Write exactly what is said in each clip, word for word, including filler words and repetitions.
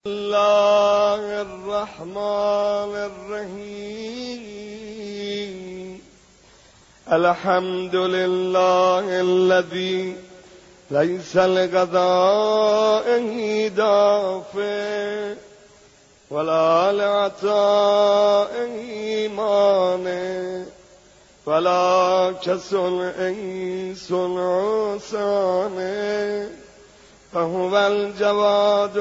الله الرحمن الرحيم. الحمد لله الذي ليس لقضائه دافع ولا لعطائه مانع ولا كصنعه صنع صانع، فهو الجواد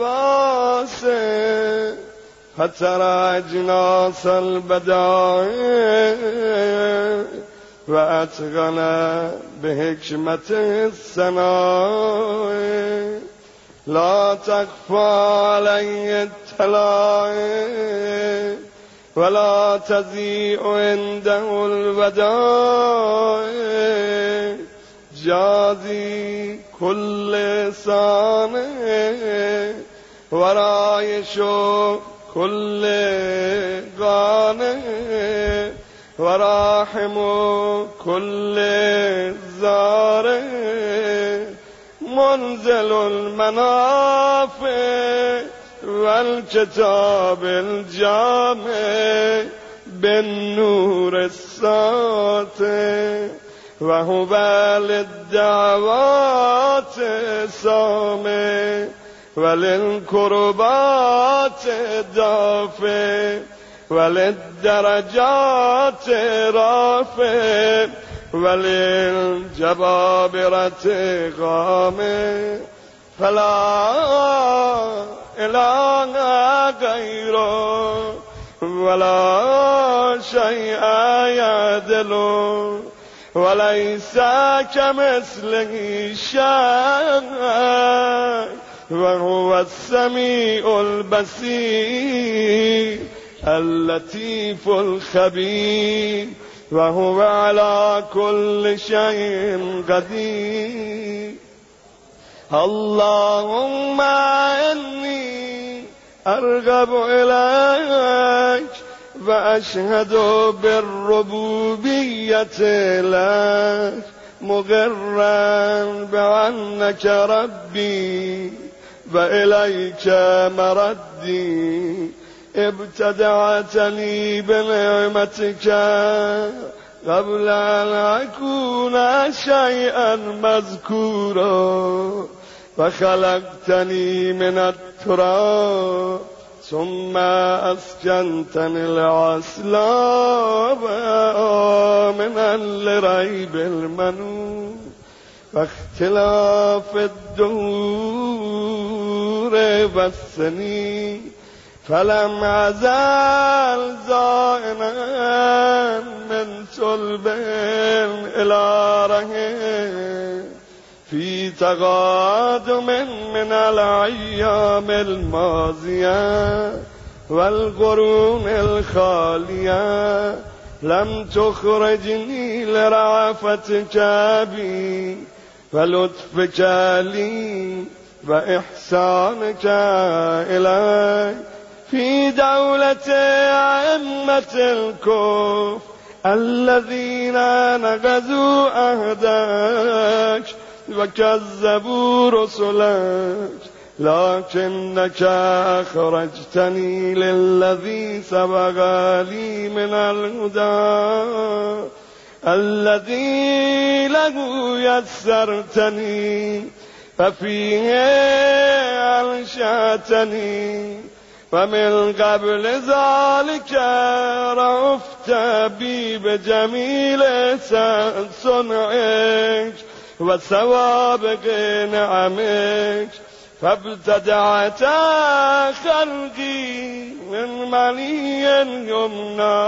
الواسع فترى أجناس البدائع وأتقن بحكمته الصنائع، لا تخفى عليه الطلائع ولا تضيع عنده الودائع، جازي كل صانع ورايش كل قانع وراحم كل زارع، منزل المنافع والكتاب الجامع بالنور الساطع، وهو للدعوات سامع وللكربات دافع وللدرجات رافع وللجبابرة غامع، فلا إله غيره ولا شيء يعدله وليس كمثله شيء، وهو السميع البصير اللطيف الخبير، وهو على كل شيء قدير. اللهم إني أرغب إليك وأشهد بالربوبية لك، مقرا بأنك ربي وإليك مردي، ابتدعتني بنعمتك قبل أن أكون شيئا مذكورا، وخلقتني من التراب ثم أسكنتني الأصلاب آمنا لريب المنون، واختلاف الدهور والسنين فلم أزال زائنا من صلب إلى رحم، في تقادم من الأيام الماضية والقرون الخالية، لم تخرجني لرأفتك بي ولطفك لي وإحسانك إلي، في دولة أئمة الكفر الذين نقضوا عهدك وكذبوا رسلك، لكنك أخرجتني للذي سبق لي من الهدى، الذي له يسرتني ففيه أنشأتني، ومن قبل ذلك رأفت بي بجميل صنعك وسوابق نعمك، فابتدعت خلقي من مني يمنى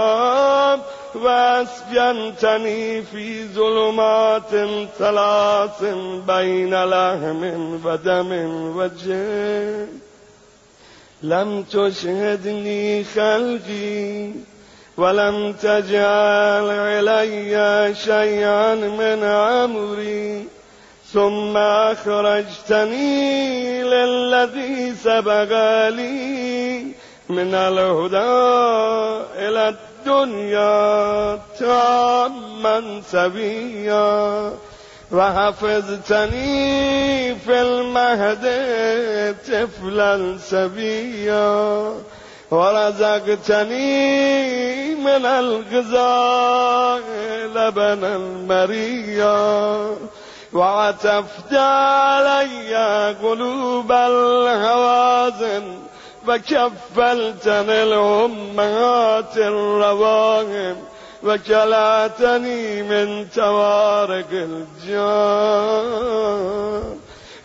واسكنتني في ظلمات ثلاث بين لحم ودم وجلد، لم تشهدني خلقي ولم تجعل علي شيئا من أمري، ثم أخرجتني للذي سبق لي من الهدى إلى الدنيا تاما سويا، وحفظتني في المهد طفلا سبيا ورزقتني من الغذاء لبنا مريا وعطفت علي قلوب الهوازن وكفلتني الأمهات الرواهم وكلعتني من توارق الجان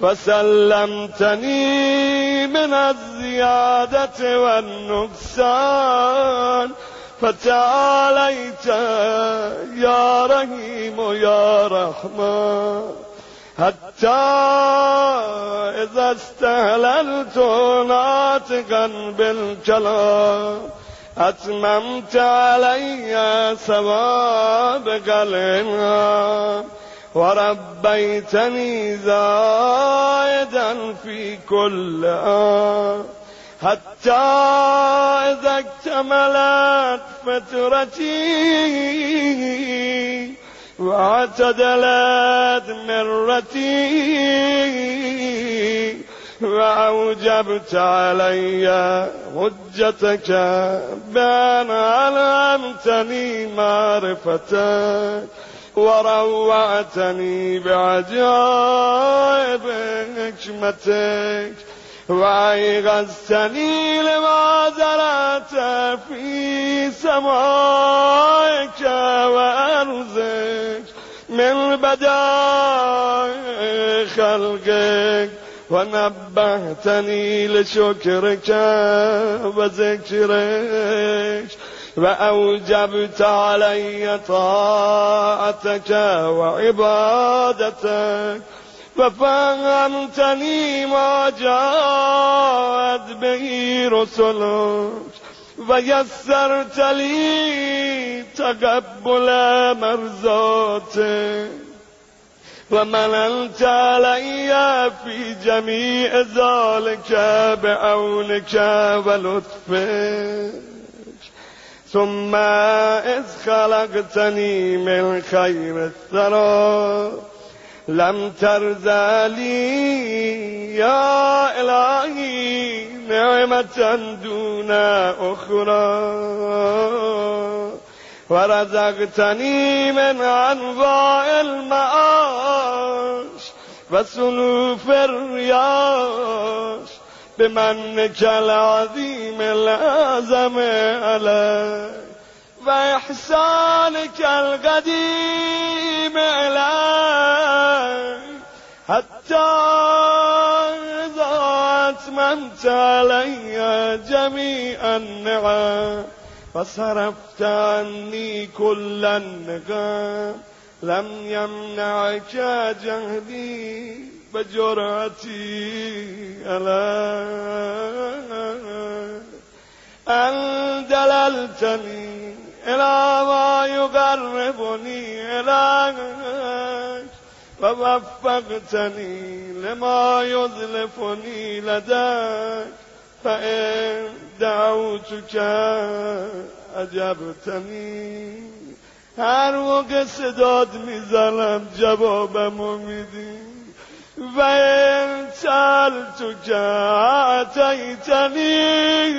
وسلمتني من الزيادة والنقصان فتعاليت يا رحيم يا رحمن حتى إذا استهللت ناطقا بالكلام أتممت علي سوابق الإنعام وربيتني زائدا في كل آن حتى إذا اكتملت فترتي واعتدلت مرتي وأوجبت علي حجتك بأن علمتني معرفتك وروعتني بعجائب حكمتك وأيقظتني لما زرعت في سمائك وأرضك من بدائع خلقك ونبهتني لشكرك وذكرك وأوجبت علي طاعتك وعبادتك وفهمتني ما جاءت به رسلك ويسرت لي تقبل مرضاتك ومننت علي في جميع ذلك بعونك ولطفك ثم إذ خلقتني من خير الثرى لم ترضى لي يا إلهي نعمة دون أخرى ورزقتني من أنواع المعاش وصنوف الرياش بمنك العظيم الأعظم علي وإحسانك القديم علي حتى إذا أتممت علي جميع النعم فصرفت عني كل النقام لم يمنعك جهدي بجرأتي عليك أن دللتني إلى ما يقربني إليك ووفقتني لما يظلفني لديك فإن دعوتك أجبتنی. هر موقع صدات میزنم جوابمو میدی. و این سألتو که عطیتنی،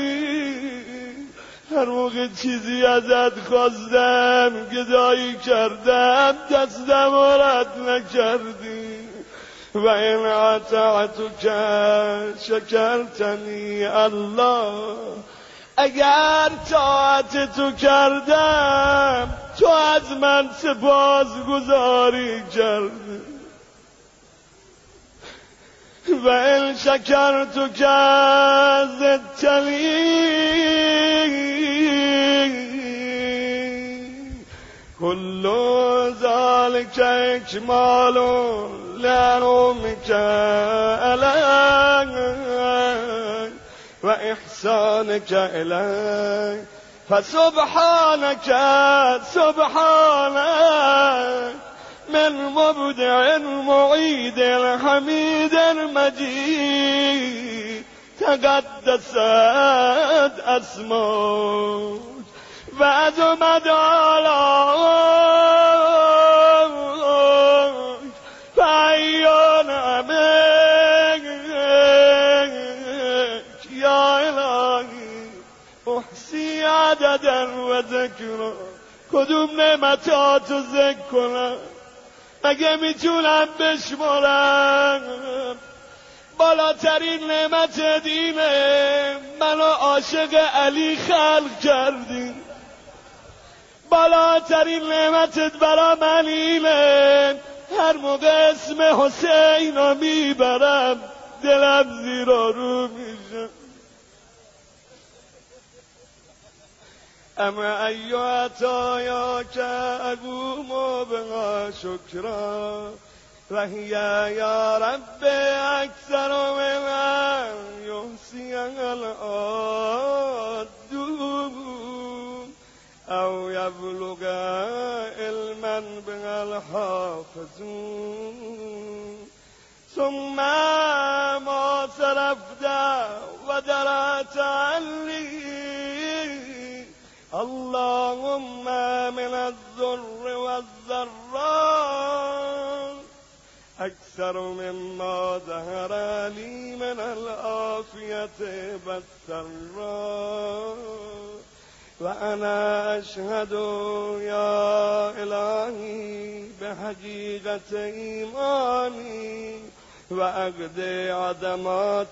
هر موقع چیزی ازت خواستم گدایی کردم دستم رد نکردی. و این عطیتو که شکرتنی الله، اگر طاعت تو کردم تو از من سپاس گزاری کردی. و این شکر تو که زدتنی کل ذلك اکمال لنعمك علیک و احسانك الیک فسبحانك سبحانك من مبدع معيد الحميد المجيد تقدست اسماك وعظمت آلاك نحصی عددا و ذکرا. کدوم نعمتاتو ذکر کنم؟ مگه میتونم بشمارم؟ بالاترین نعمت دینه، منو عاشق علی خلق کردی. بالاترین نعمتت برا من اینه، هر موقع اسم حسین رو میبرم دلم زیر آرو میشه. اما ایو عطایا که اقوم بها شکرا و هی یا رب اکثر من یحسی العادون او یبلغ علما بها الحافظون ثم ما صرفت و درعت علی اللهم من الضر والضراء اکثر مما ظهر لی من العافیت والسراء و انا اشهد یا الهی بحقیقت ایمانی و عقد عدمات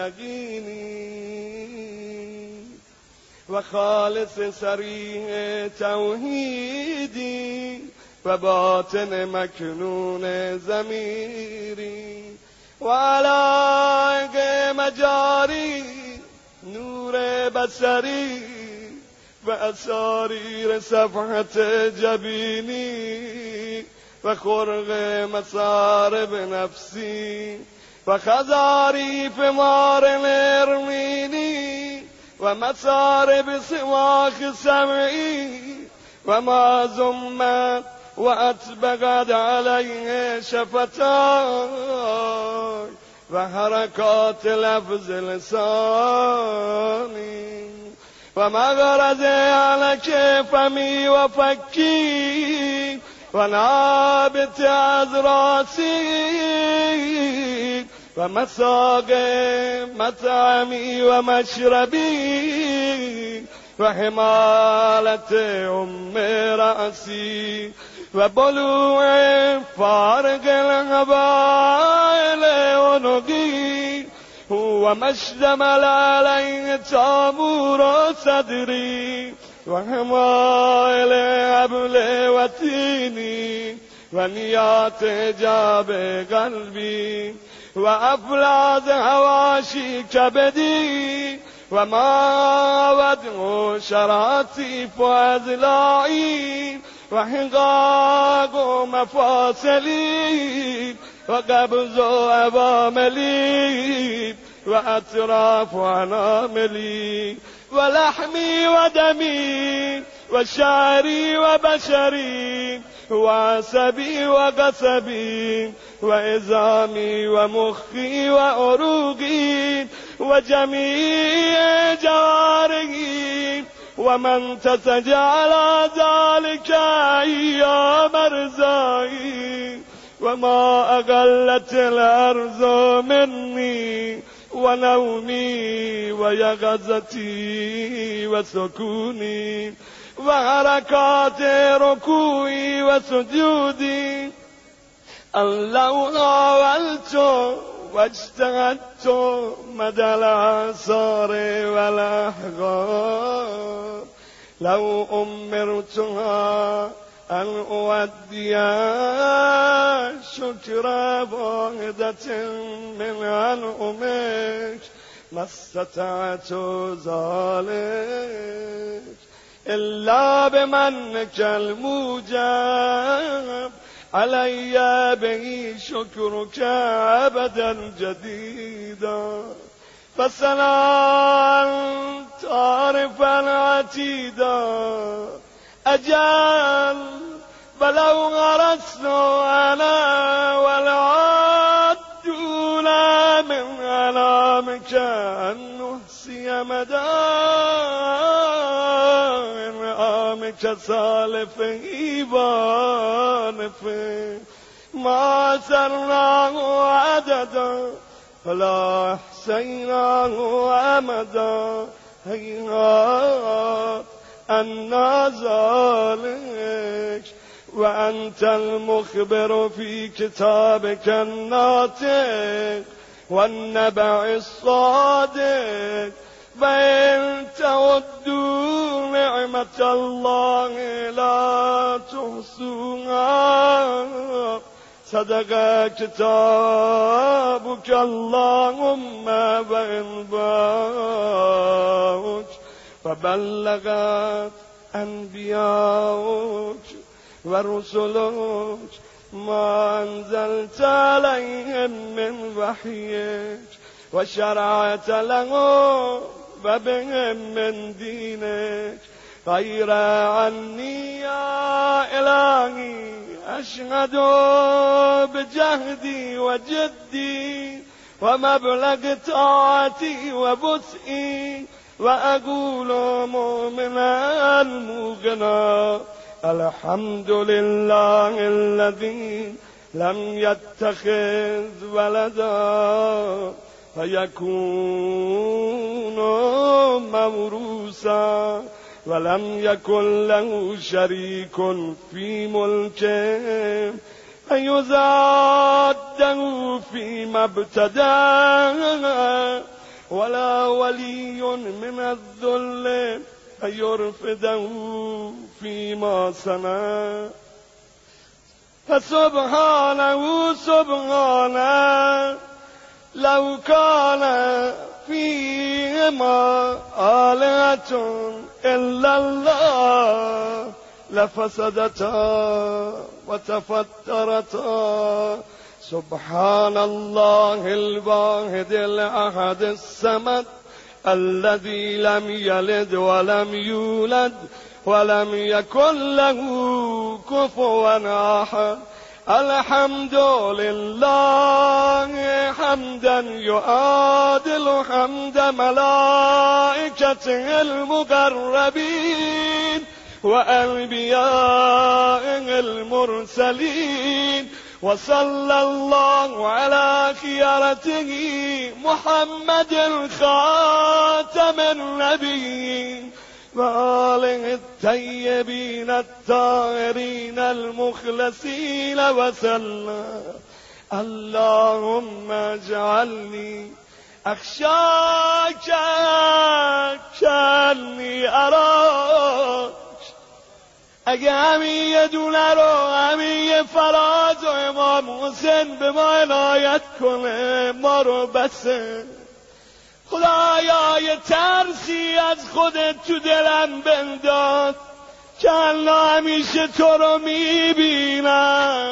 یقینی و خالص صریح توحیدی و باطن مکنون ضمیری و علاقه مجاری نور بصری و اساریر صفحت جبینی و خرق مصارب نفسی و خزاریف مار ارمینی و مصارب سواخ سمعی و ما زمت و اتبقت علیه شفتای و حرکات لفظ لسانی و مغرز علک فمی و فکی و نابت از راسی و مساق مطعمی و مشربی و حمالت ام رأسی و بلوع فارق القبائل عنقی و مشتمل علیه تامور صدری و حمائل حبل و تینی و نیات جاب قلبی و افلاز هواشی کبدی و ما ودع شراتیف و ازلائی و حقاق و مفاصلی و قبض و عواملی و اطراف و اناملی و لحمی و دمی و شعری و بشری و عصبی و قصبی و عظامی و مخی و عروقی و جمیع جوارحی و من تسج على ذلك ایام رضایی و ما اقلت الارض منی و نومی و یقظتی و سکونی و حرکات رکوعی و سجودی لو حاولت واجتهدت مدى الآثار والأحقاب لو أمرتها أن أودي شكر واحدة من أنعمك ما استطعت ذلك إلا بمنك الموجب علي به شكرك أبدا جديدا فسلام تعرفا عتيدا أجل بلو غرست أنا والعدون من أنامك أن نحصي مدى انعامك سالف إيبان في ما سرناه عددا فلا أحسيناه أمدا هیهات انا ذلك وانت المخبر في كتابك الناطق والنبع الصادق وإن تعدوا نعمة الله لا تحصوها صدق كتابك اللهم وإنباؤك فبلغت أنبياؤك ورسلك ما أنزلت عليهم من وحيك وشرعت لهم وبهم من دينك غير عني يا إلهي أشهد بجهدي وجدي ومبلغ طاعتي وبسئي وأقول مؤمنا موقنا الحمد لله الذي لم يتخذ ولدا فيكون موروثا ولم يكن له شريك في ملكه فيزاده فيما ابتدى ولا ولي من الذل فيرفده فيما صنع فسبحانه سبحانه لو كان فيهما آلهة إلا الله لفسدتا وتفترتا سبحان الله الواحد الأحد الصمد الذي لم يلد ولم يولد ولم يكن له كفوا أحد الحمد لله حمدا يعادل حمد ملائكته المقربين وأنبيائه المرسلين وصلى الله على خيرته محمد خاتم النبيين وآله الطيبين الطاهرين المخلصين وسلم اللهم اجعلني أخشاك كأني أراك اگه همین یه دونه رو همین یه فراز و امام حسین به ما عنایت کنه ما رو بسه خدایا یه ترسی از خودت تو دلم بنداز که الله همیشه تو رو میبینم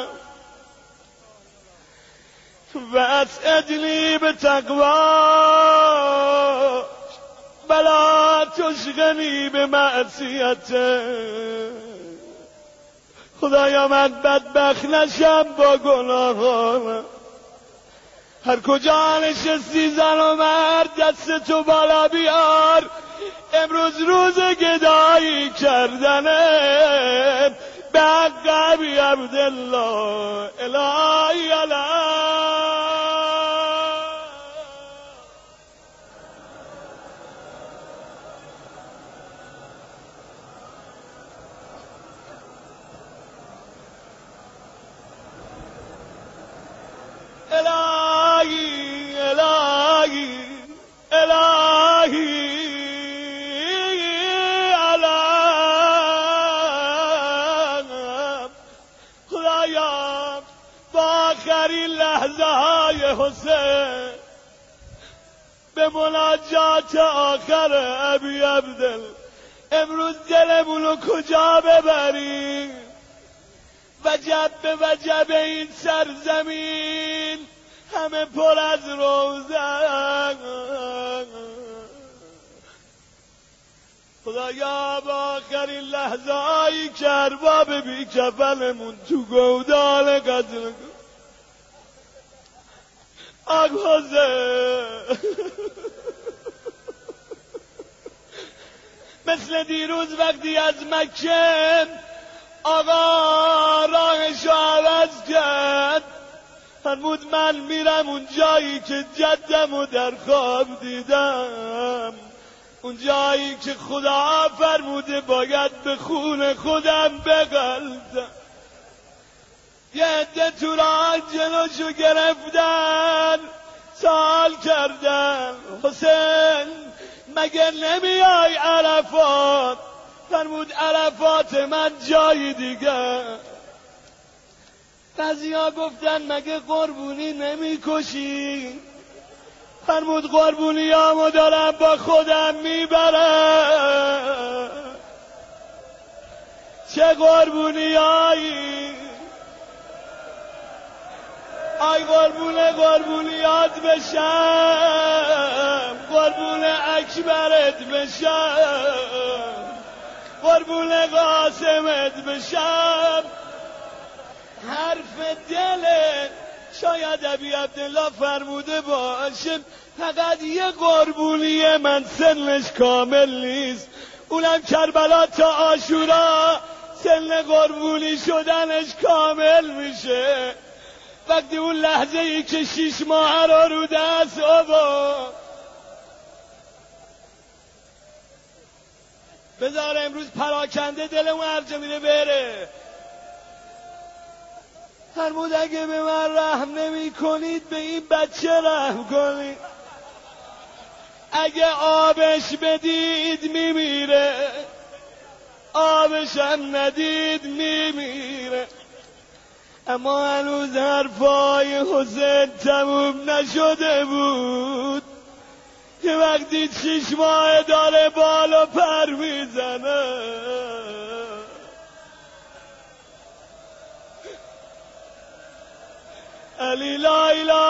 و اسعدنی به تقوا بلا تشغنی به معصیته خدایا من بدبخت نشم با گناهانم هر کجا نشستی زن و مرد دست تو بالا بیار امروز روز گدایی کردنه به حق ابی عبدالله الهی الهی الهی الهی الهی علم خدایا با آخرین لحظه های حسین به مناجات آخر ابی عبدالله امروز دلمونو کجا ببری وجب به وجب این سرزمین همه پر از روزن خدایا با آخرین لحظه هایی که ارباب بی کفنمون تو گودال قتل آگوزه مثل دیروز وقتی از مکه آقا راهشو عوض کرد فرمود من میرم اون جایی که جدمو در خواب دیدم اون جایی که خدا فرموده باید به خون خودم بغلطم. یه عده تو راه جلوشو گرفتن، سوال کردن حسین مگه نمیای عرفات؟ فرمود عرفات من جای دیگه. بعضیا گفتن مگه قربونی نمی کشی؟ فرمود قربونیامو دارم با خودم میبرم. چه قربونیایی؟ آی قربون قربونیات بشم، قربون اکبرت بشم، قربون قاسمت بشم. حرف دلت شاید ابی عبدالله فرموده باشه فقط یه قربونی من سنش کامل نیست، اونم کربلا تا عاشورا سن قربونی شدنش کامل میشه. وقتی اون لحظه ای که شیش ماه رو رو دست آورد. بذار امروز پراکنده دلمون هرجا میره بره. فرمود اگه به من رحم نمی کنید به این بچه رحم کنید. اگه آبش بدید میمیره، آبش هم ندید میمیره. اما هنوز حرفای حسین تموم نشده بود که وقتی شش ماه داره بالا پر میزنه. علی لا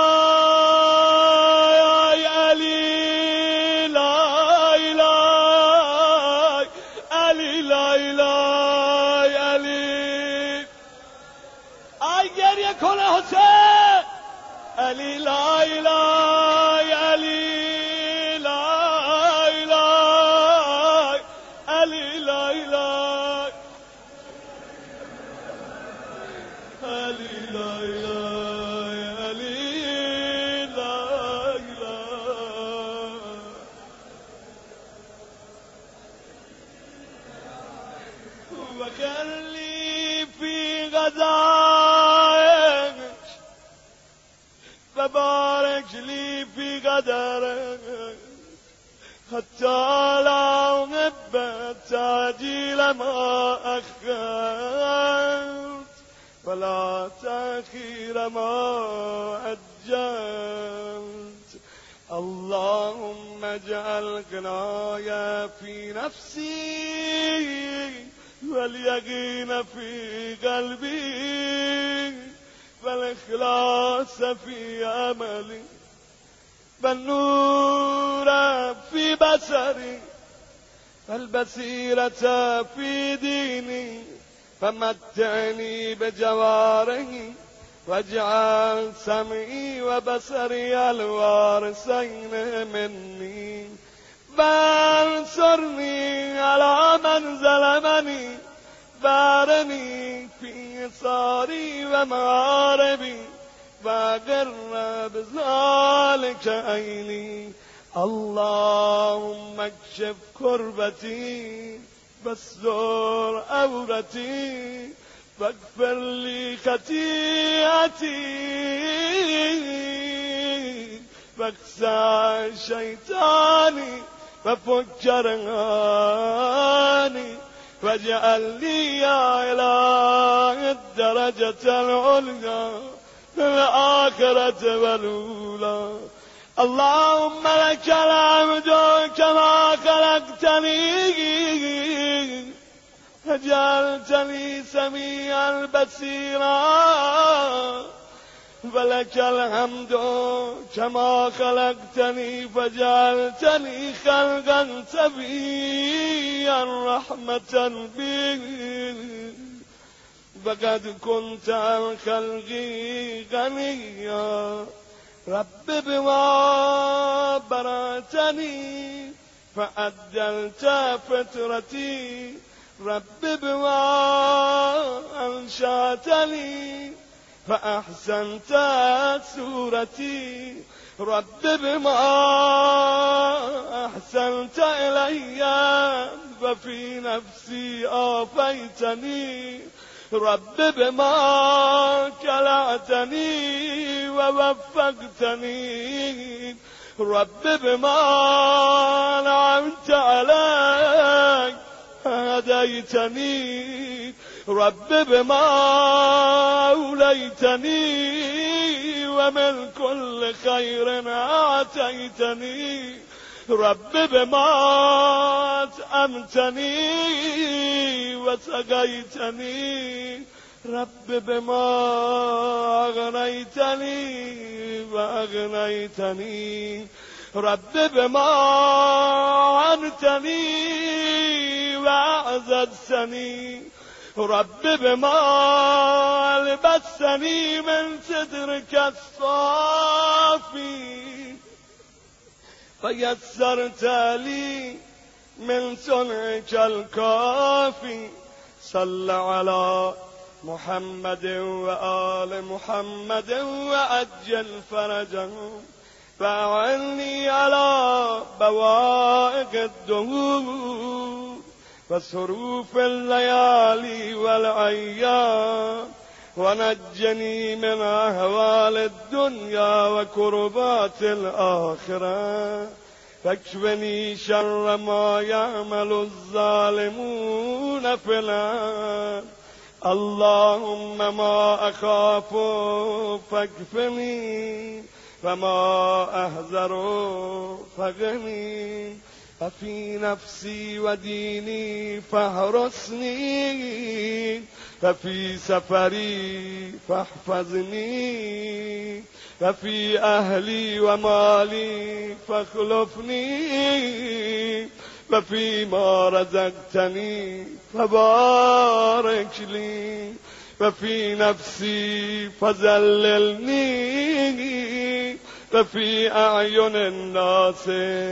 اله، علی لا اله، علی لا اله، علی. آی گریه کنه حسین. علی لا اله، علی لا اله، علی لا اله، علی لا اله. وبارك لي في قدرك حتى لا أحب تعجيل ما أخرت ولا تأخير ما أجلت. اللهم اجعل غنايا في نفسي واليقين في قلبي والإخلاص في عملي والنور في بصري والبصيرة في ديني فمتعني بجوارحي واجعل سمعي وبصري الوارثين مني وانصرني على من ظلمني بارني في صاري ومعاربي وغر بذلك عيني. اللهم اكشف كربتي واستر عورتي واغفر لي خطيئتي واخزع شيطاني وفك رهاني واجعل لي يا إله الدرجة العليا في الآخرة والأولى. اللهم لك الحمد كما خلقتني فجعلتني سميعا بصيرا ولك الحمد كما خلقتني فجعلتني خلقا سويا رحمة بي وقد كنت عن خلقي غنيا. رب بما برأتني فعدلت فطرتي رب بما أنشأتني فأحسنت صورتي رب بما احسنت الی و فی نفسی آفیتنی رب بما کلعتنی و وفقتنی رب بما نعمت علی هدیتنی رب بما اولیتنی و من كل خیر اعطیتنی رب بما اطعمتنی و سقیتنی رب بما اغنیتنی و اغنیتنی رب بما عنتنی و اعززتنی رب بما لبستنی من صدرك الصافی و یسرت لی من صنعك الکافی صل علی محمد و آل محمد و عجل فرجهم و اعنی علی بوائق الدهور و صروف الليالي والأيام ونجني من أهوال الدنيا وكربات الآخرة فاكفني شر ما يعمل الظالمون في الأرض اللهم ما أخاف فاكفني وما أحذر فقني ففي نفسي وديني فاحرسني ففي سفري فاحفظني ففي أهلي ومالي فاخلفني وفيما رزقتني فبارك لي وفي نفسي فذللني وفي أعين الناس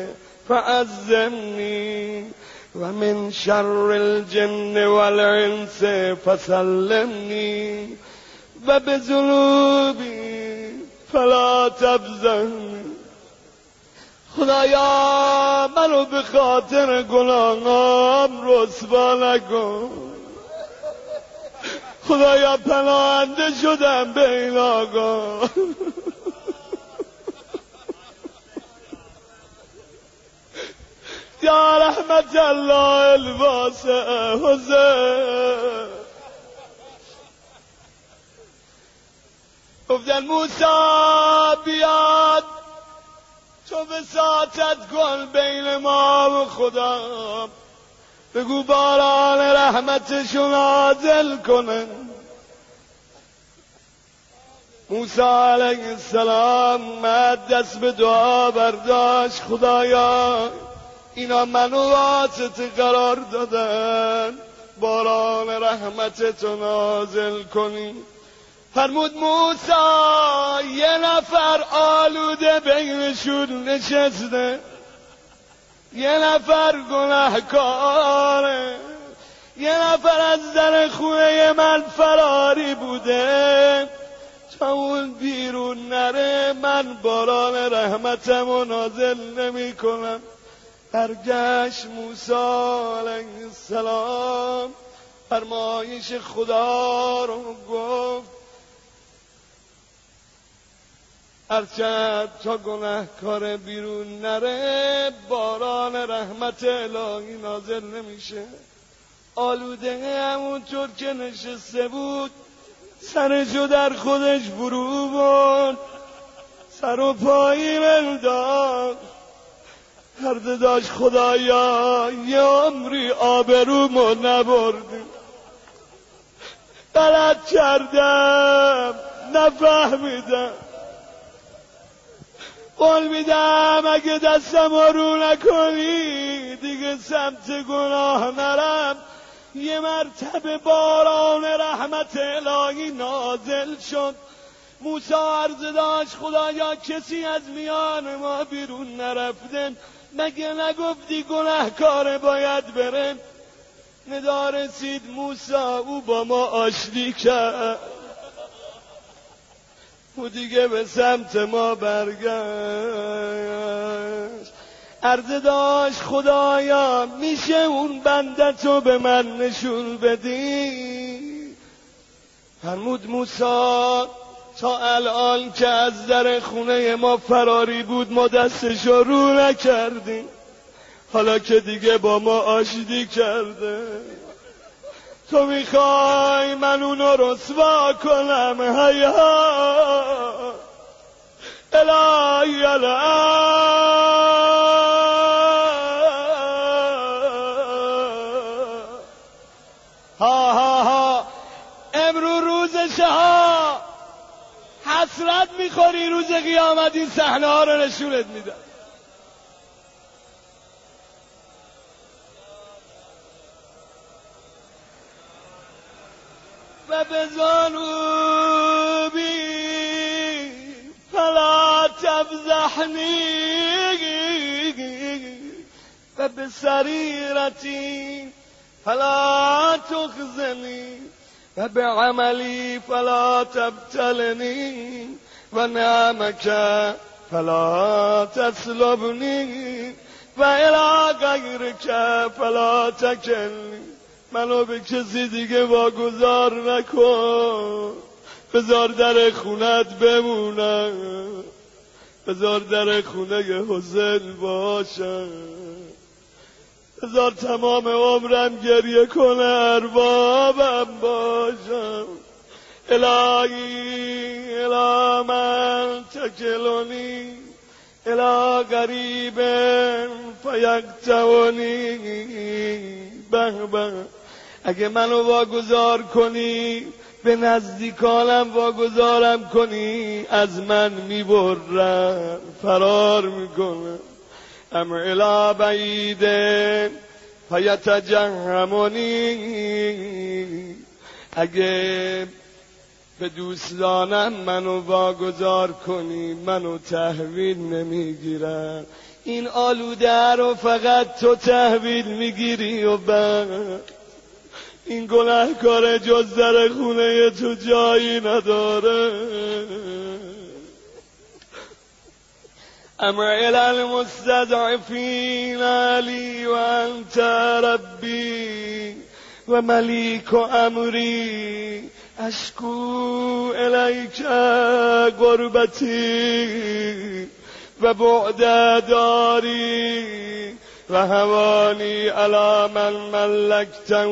فعزمني ومن شر الجن والإنس فسلمني وبذنوبي فلا تبزني خدایا منو به خاطر گناهام رسوا نکن خدایا پناهنده شدم به این آقا یا رحمت الله الواسع حسین گفتن موسی بیاد تو وساطت کن بین ما و خدا بگو باران رحمتشو نازل کنه موسی علیه السلام مد دست به دعا برداشت خدایا اینا منو واسطه قرار دادن باران رحمتتو نازل کنی فرمود موسی یه نفر آلوده بینشون نشسته یه نفر گناهکاره یه نفر از در خونه من فراری بوده تا اون بیرون نره من باران رحمتمو نازل نمی کنم برگشت موسی علیه السلام فرمایش خدا رو گفت هرچند تا گناهکار بیرون نره باران رحمت الهی نازل نمیشه آلوده همونطور که نشسته بود سرشو در خودش فرو برد سر و پایی انداخت هرده داشت خدایا یه عمری آبرومو نبردی غلط کردم نفهمیدم قول میدم اگه دستم رو نکنی دیگه سمت گناه نرم یه مرتبه باران رحمت الهی نازل شد موسی عرض داشت خدایا کسی از میان ما بیرون نرفته مگه نگفتی گناهکار باید بره ندا رسید موسی او با ما آشتی کرد او دیگه به سمت ما برگشت. عرض داشت خدایا میشه اون بندتو به من نشون بدی؟ فرمود موسی تا الان که از در خونه ما فراری بود ما دستشو رو نکردیم، حالا که دیگه با ما آشتی کرده تو میخوای من اونو رسوا کنم؟ هیا الهی ها ها ها. امرو روزشه ها، حسرت میخوری روز قیامت این صحنه ها رو نشونت میدن. و بزانوبی فلا تفضحنی و بسریرتی فلا تخزنی و بعملی فلا تبتلنی و نعمك فلا تسلبنی و الی غیرک فلا تکلنی. منو به کسی دیگه واگذار نکن، بذار در خونت بمونم، بذار در خونه حسین باشم، بذار تمام عمرم گریه کنه اربابم باشم. الهی الی من تکلونی الی غریب فیقطعنی. به به، اگه منو واگذار کنی به نزدیکانم واگذارم کنی از من میبرن، فرار میکنن. ام الی بعید فیتجهمنی. اگه به دوستانم منو واگذار کنی منو تحویل نمیگیرن. این آلوده رو فقط تو تحویل میگیری و بعد این گناهکار جز در خونه تو جایی نداره. امر الی المستضعفین علی و انت ربی و ملیک و امری اشکو الیک غربتی و بعد داری و هوانی علی من ملکته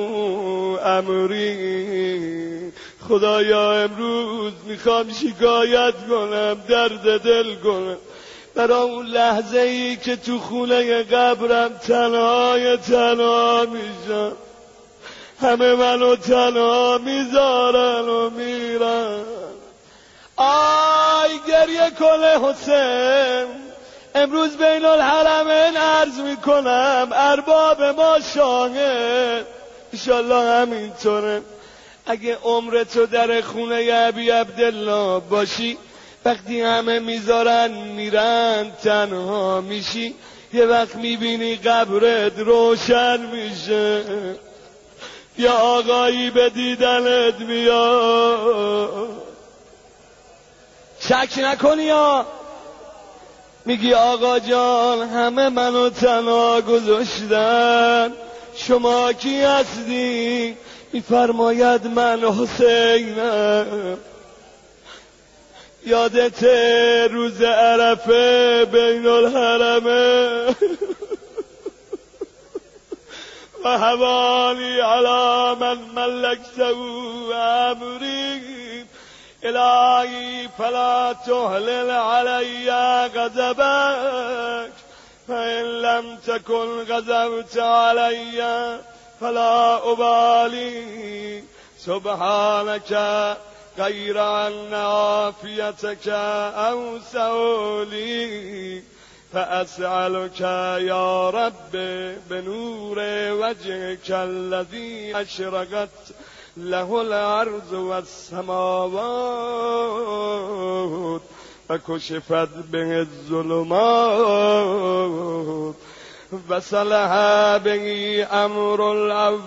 امری. خدایا امروز میخوام شکایت کنم، درد دل کنم برای اون لحظه ای که تو خونه قبرم تنهای تنها میشم، همه منو تنها میذارن و میرن. آی گریه کنه حسین، امروز بین الحرمین عرض میکنم ارباب ما شاهد، انشالله همینطوره. اگه عمرتو در خونه ابی عبدالله باشی، وقتی همه میذارن میرن تنها میشی، یه وقت میبینی قبرت روشن میشه، یا آقایی به دیدنت میاد. شک نکنی یا میگی آقا جان همه منو تنها گذاشتن، شما کی هستی؟ میفرماید من حسینم. یادت روز عرفه بین الحرمه و حوالی علی من ملکته امری. الهی فلا تهلل علی غضبک فإن لم تكن غضبت علی فلا ابالی. سبحانك غیر ان عافیتک اوسع لی فاسألك یا رب بنور وجهك الذي اشرقت له الارض والسماوات وكشفت به الظلمات وصلح به امر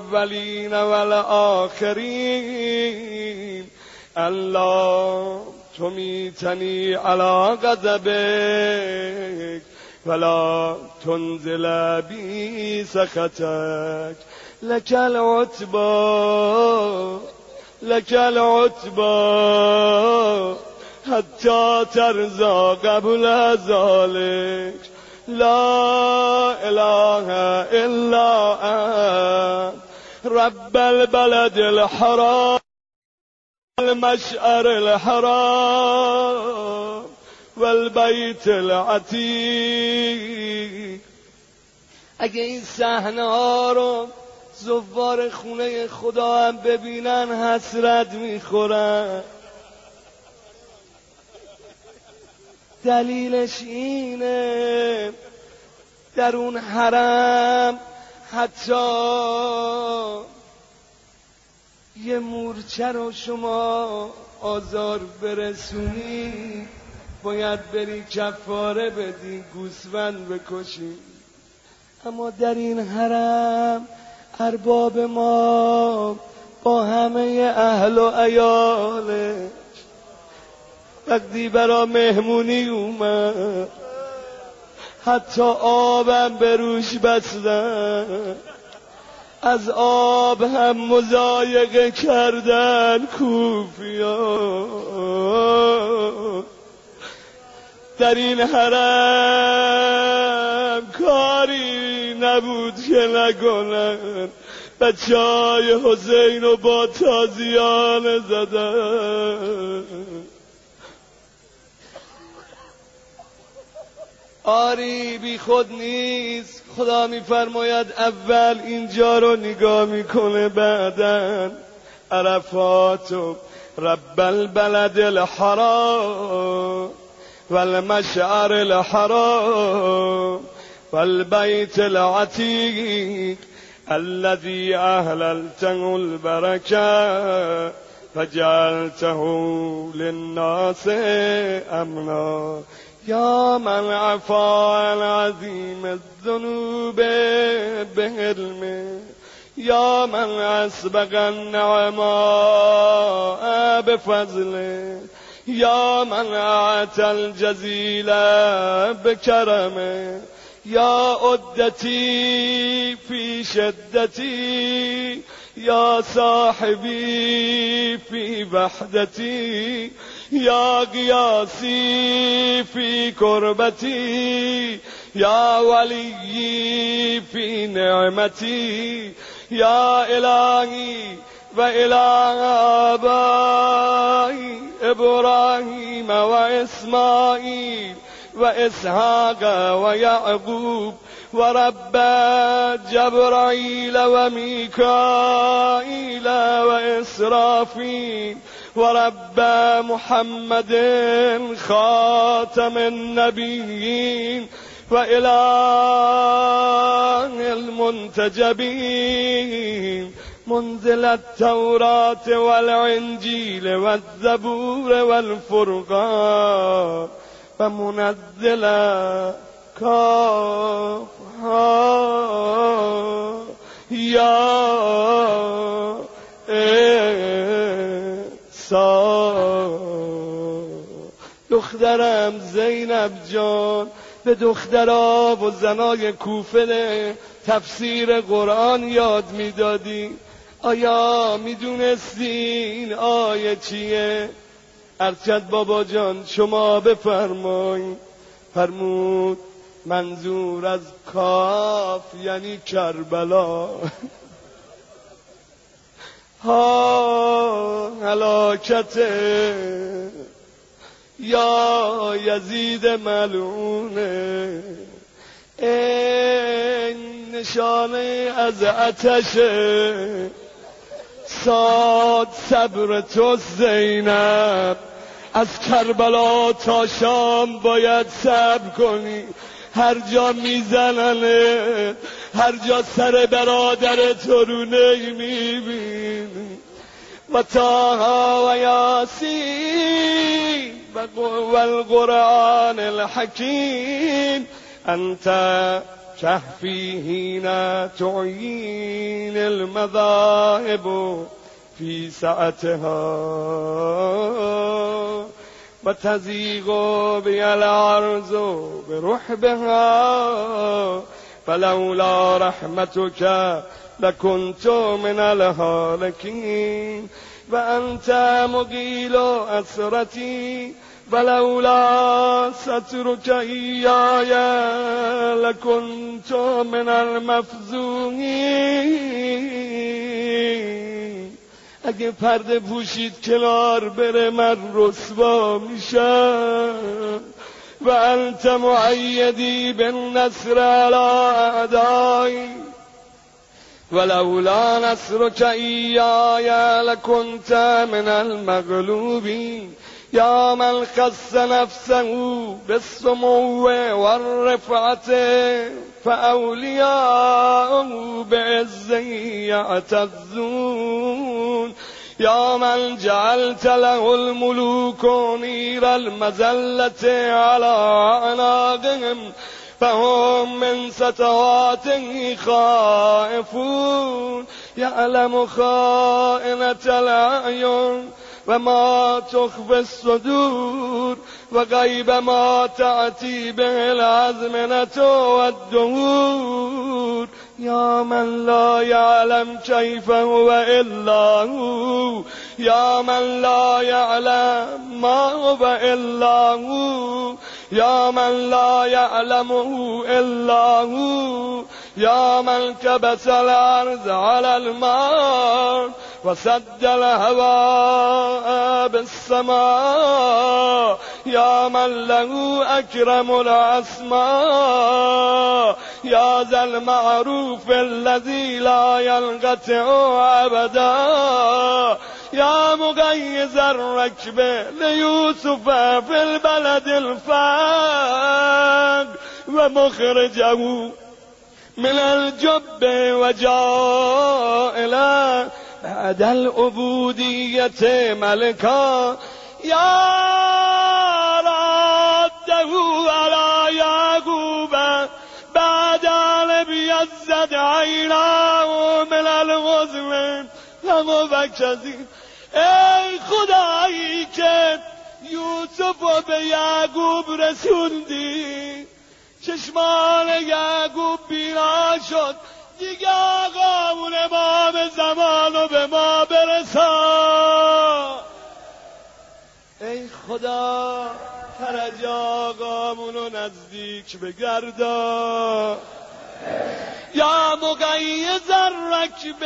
الاولین والآخرین. الله تمیتنی علی غضبک ولا تنزل بی سخطک لك العتبى لك العتبى حتى ترضى قبل ذلك لا اله الا انت رب البلد الحرام المشعر الحرام والبیت العتیق. اگه این صحنه ها رو زوار خونه خدا هم ببینن حسرت میخورن. دلیلش اینه در اون حرم حتی یه مورچه رو شما آزار برسونی باید بری کفاره بدی، گوسفند بکشی. اما در این حرم ارباب ما با همه اهل و عیالش وقتی برا مهمونی اومد حتی آبم به روش بستن، از آب هم مضایقه کردن کوفیان. در این حرم کاری نبود که نکنن، بچه‌های حسین رو با تازیانه زدن. آری بی خود نیست، خدا میفرماید اول اینجا رو نگاه میکنه بعدن عرفات و رب البلد الحرام والمشعر الحرام والبيت العتيق الذي أهللته البركة فجعلته للناس أمنا يا من عفا العظيم الذنوب بعلمه يا من أسبغ النعماء بفضله يا من أعطى الجزيل بكرمه يا عدتي في شدتي يا صاحبي في وحدتي يا قياسي في كربتي يا وليي في نعمتي يا إلهي وإله آبائي إبراهيم وإسماعيل وإسحاق ويعقوب ورب جبرائيل وميكائيل وإسرافيل ورب محمد خاتم النبيين وإله المنتجبين منزل التوراة والإنجيل والزبور والفرقان ومنزل كافها يا دخترم زینب جان به دخترها و زنای کوفه تفسیر قرآن یاد میدادی. آیا میدونستی این آیه چیه؟ ارشد بابا جان شما بفرمایید. فرمود منظور از کاف یعنی کربلا. ها هلاکته یا یزید ملعونه، این نشانه از آتشه. ساد صبر تو زینب، از کربلا تا شام باید صبر کنی. هر جا میزننه، هر جا سر برادر تو رو نمیبینی. و طه و یاسین و القرآن الحکیم انت کهفی حین تعیین المذاهب فی ساعتها و تزیغ بی الارض برحبها فلولا رحمتك لكنت من الهالكين و انت مقیل اسرتی ولولا سترك ایای لكنت من المفزوعین. اگه پرده پوشید کنار بره من رسوا میشم. و انت معیدی بالنصر على اعدایی ولولا نصرك ایای لكنت من المغلوبین. یا من خص نفسه بالسمو والرفعة فأولیاءه بعزه یعتزون. یا من جعلت له الملوك نیر المذلة على اعناقهم فهم من ستواته خائفون. یعلم خائنة الأعین و ما تخفی الصدور و غیب ما تأتی به الازمنة والدهور. یا من لا یعلم کیف هو الا هو. یا من لا یعلم ما هو الا هو. یا من لا یعلمه الا هو. یا من کبس الارض على الماء وسد الهواء بالسماء. یا من له اکرم الاسماء. یا ذا المعروف الذي لا ينقطع ابدا. یا مغیظ الرکب لیوسف فی البلد الفقر و مخرجه من الجب و جائله بعد العبودیة ملکا. یا راده علی یعقوب بعد ان بیضت عیناه من الحزن فمبکزین. ای خدایی که یوسف رو به یعقوب رسوندی، چشمان یعقوب بینا شد، دیگه آقا اون امام زمان رو به ما برسان. ای خدا فرج آقامون رو نزدیک بگردان. یا مقیض الرکب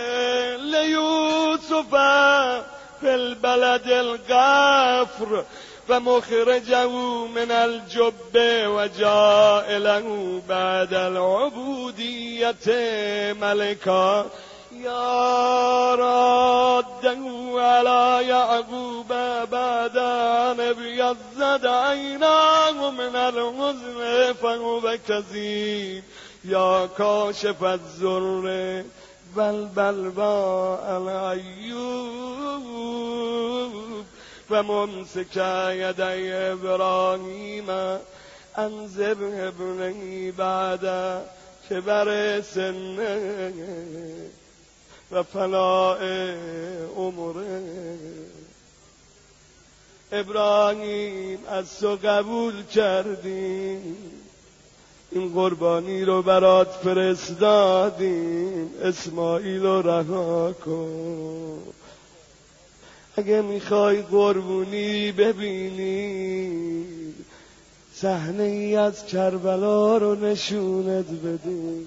لیوسف فی البلد الغفر و مخرجه من الجب و جائله بعد العبودیت ملکا. یا راده علی یعقوب بعد ان بیضت عیناه من الحزن فهو کظیم. یا کاشف الضر والبلوا الایوب و ممسک یدی ابراهیم انذر ابنی بعد کبر سنه و فناء عمره. ابراهیم از تو قبول کردیم، این قربانی رو برات فرستادیم، اسماعیل رو رها کن. اگه میخوای قربونی ببینی صحنه ای از کربلا رو نشونت بدیم.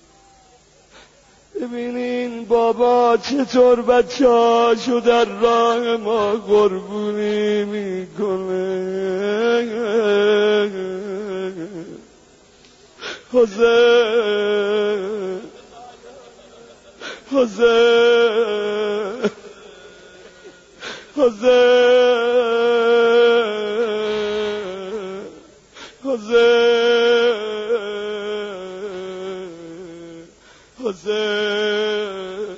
ببینین بابا چطور بچه هاشو در راه ما قربونی میکنه. حسین حسین حسین حسین حسین.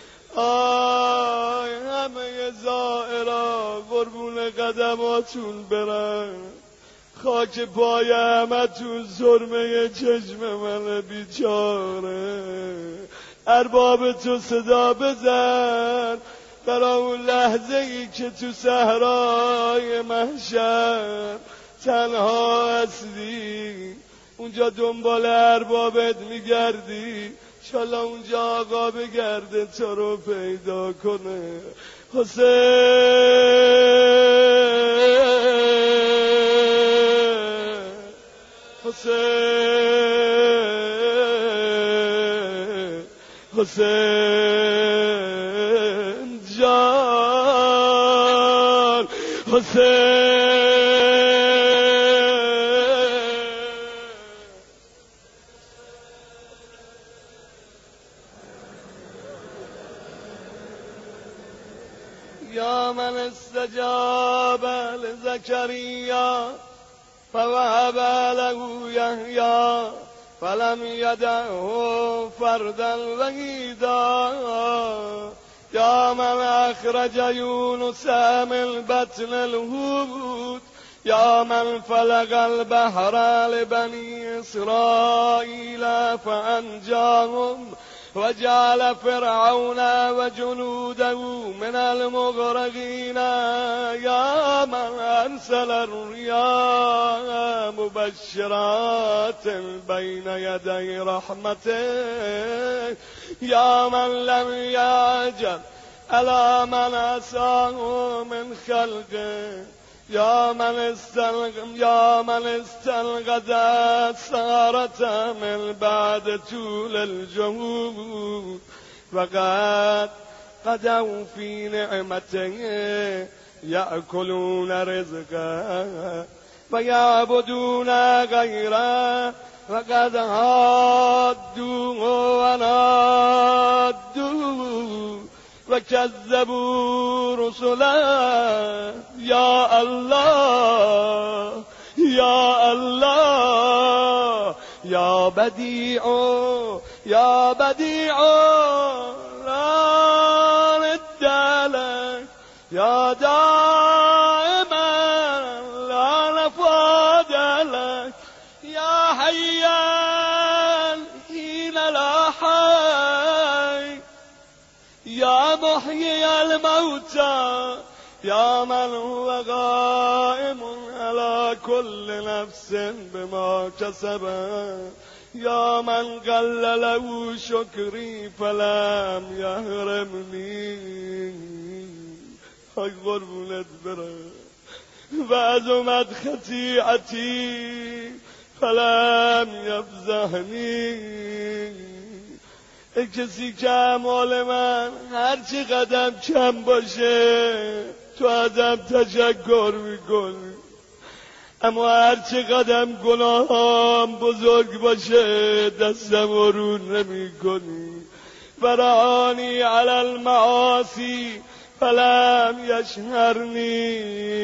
آی همه زائرا قربون قدماتون برن، خاک پای همتون سرمه چشم من بیچاره. ارباب تو صدا بزن برای اون لحظه ای که تو صحرای محشر تنها هستی، اونجا دنبال اربابت میگردی، انشالله اونجا آقا بگرده تو رو پیدا کنه. حسین حسین حسین جان حسین. یا من استجاب لزكريا فوهب له يحيى فلم يدعه فردا وحيدا. يا من أخرج يونس من بطن الحوت، يا من فلق البحر لبني إسرائيل فأنجاهم وجعل فرعون وجنوده من المغرقين. يا من أرسل الرياح مبشرات بين يدي رحمته. يا من لم يعجل على من عصاه من خلقه. يا من استلغ يا من استلغد السارة من بعد طول الجهود، وقد قدوا في نعمته يأكلون رزقه ويعبدون غيره. وقد هادوا ونادوا وكذبوا رسلا. يا الله يا الله يا بديع يا بديع لا رد لك، يا دائما لا نفاد لك، يا حيا حين لا حي، يا محيي الموتى، يا من هو قائم على كل نفس بما كسبت. يا من قل له شكري فلم يهرمني. هاي قربونت بره وعظمت خطيئتي فلم يفزهني. ای کسی که اعمال من هرچی قدم کم باشه تو ازم تشکر میکنی، اما هرچی قدم گناهام بزرگ باشه دستم رو نمیکنی. برهانی علی المعاصی فلم یشهرنی.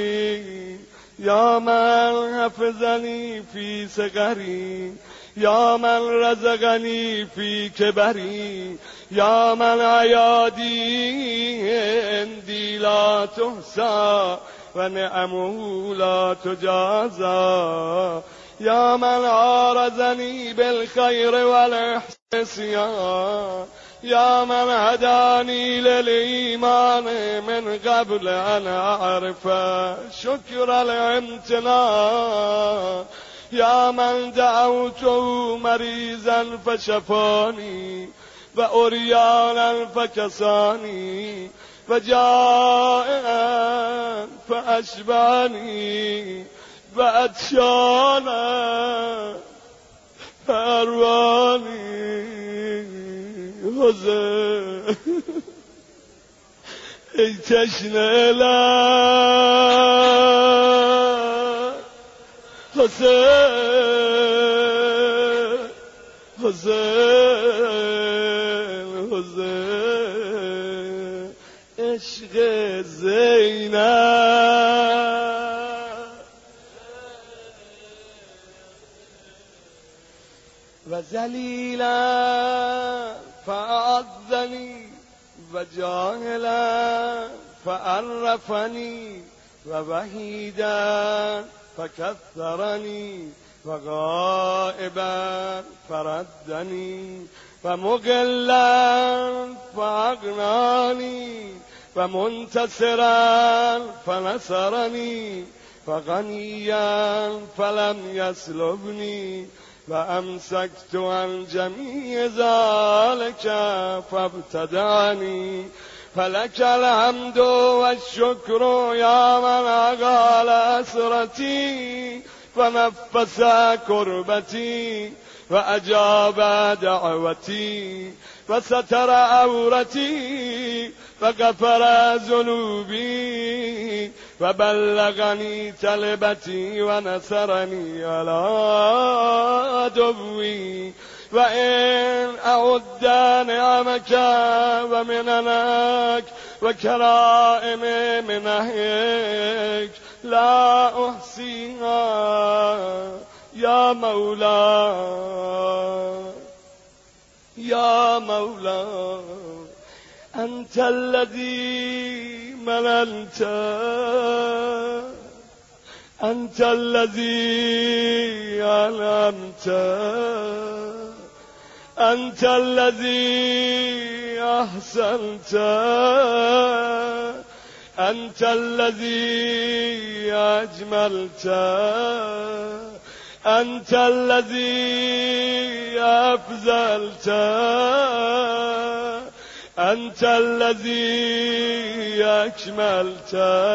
یا من حفظنی فی صغری، یا من رزقنی فی کبری، یا من عیادی عندی لا تحصى و نعمه لا تجازى. یا من عارضنی بالخیر والاحسان، یا من هدانی للایمان من قبل ان اعرف شکر الامتنان. یا من دعوته مریضا فشفانی و عریانا فکسانی و جائعا فاشبعنی و عطشانا فاروانی. حسین ای تشنه لب حسین حسین حسین عشق زینب و ذلیلا فأعزنی و جاهلا فعرفنی و وحیدا فكثرني وغائبا فردني ومقلا فأغناني و منتصرا فنصرنی و غنیا فلم یسلبنی و امسکت عن جمیع ذلک فابتدعنی فلک الحمد و الشکر یا من اقال اسرتی و نفس کربتی و اجاب دعوتی و ستر عورتی و غفر ذنوبی و بلغنی طلبتی و نصرنی علی عدوی و این اعد نعمک و مننک و کرائم منهک لا احصیها یا مولا یا مولا انت الذی مننت انت الذی انعمت انت الذی احسنت انت الذی اجملت انت الذی افضلت انت الذی اکملت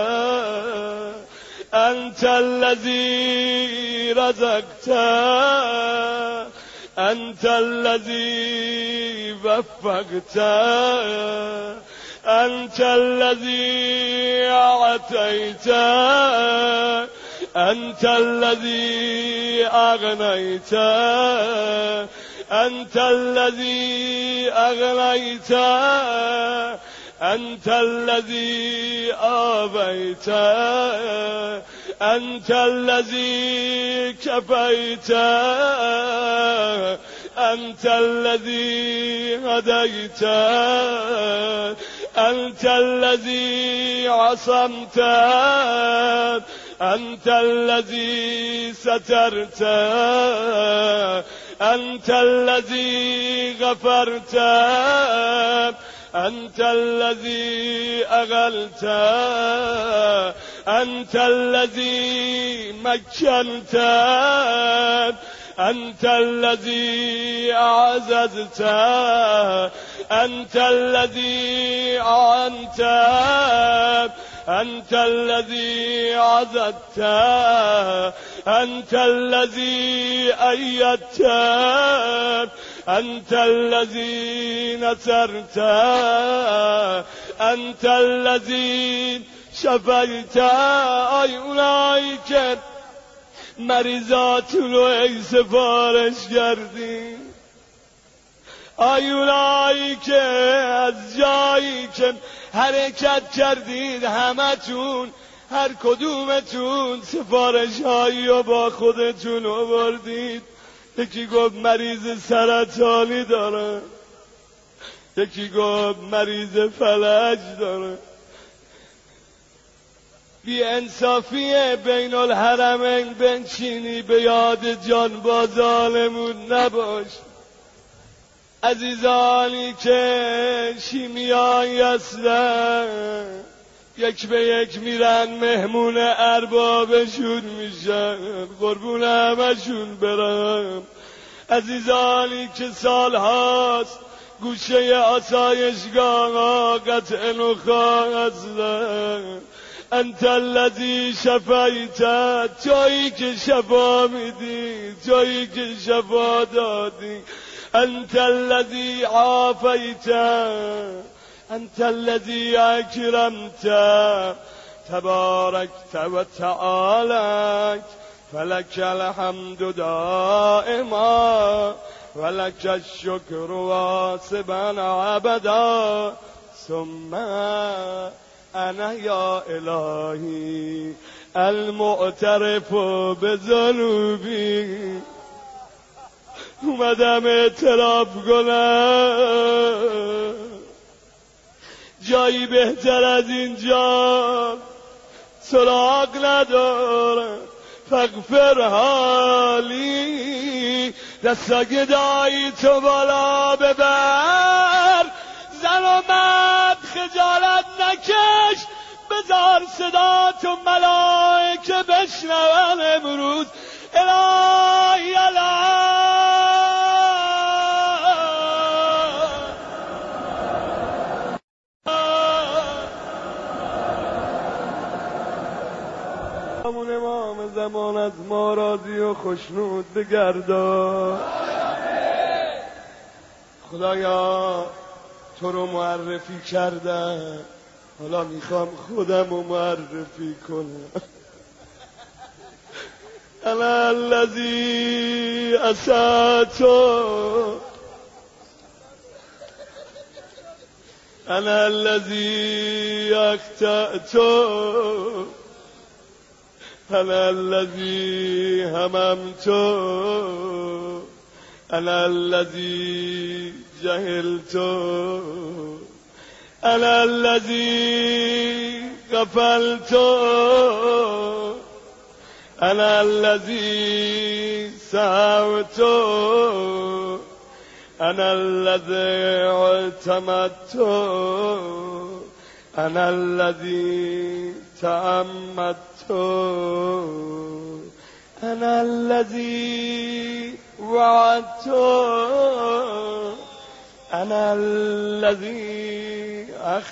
انت الذی رزقت انت الذی وفقت انت الذی اعطیت انت الذی اغنیت انت الذی اغنیت انت الذی آویت انت الذی کفیت انت الذی هدیت انت الذی عصمت انت الذی سترت انت الذی غفرت انت الذی اغلت انت الذی مکنت انت الذی اعززت انت الذی اعنت انت الذی عزدت انت الذی ایدت انت الذی نصرت انت الذی شفیت. آی اونایی که مریضاتون رو ای سفارش کردی، آی اونایی که از جایی که حرکت کردید همتون هر کدومتون سفارش هایی رو با خودتون آوردید. یکی گفت مریض سرطانی داره، یکی گفت مریض فلج داره. بی انصافی بین الحرمین بنشینی به یاد جانبازانمون نباش. عزیزانی که شیمیایی هستن یک به یک میرن مهمون اربابشون میشن، قربون همشون برم. عزیزانی که سالهاست گوشه آسایشگاه ها قطع نخواه هستن، انت الذی شفیت، تویی که شفا میدی، تویی که شفا دادی. انت الذی عافیت، انت الذی اکرمت، تبارکت و تعالک، فلک الحمد دائما ولک الشکر واسبا عبدا ثم انا یا الهی المعترف بذنوبی. اومدم اعتراف کنم جایی بهتر از اینجا سراغ ندارم. فاغفر حالی، دستا گدایی تو بالا ببر، زن و مرد خجالت نکش. بیار صدا تو ملائکه بشنون امروز الهی الهی همون امام زمان از ما راضی و خوشنود بگردان. خدایا تو رو معرفی کردم، حالا میخوام خودم رو معرفی کنم. انا الذی اساتو، انا الذی اخطأتو، انا الذی هممتو، انا الذی جهلتو، انا الذی غفلتو، انا الذی سهوتو، انا الذی اعتمدتو، انا الذی تعمدتو، انا الذی وعدتو، انا الذی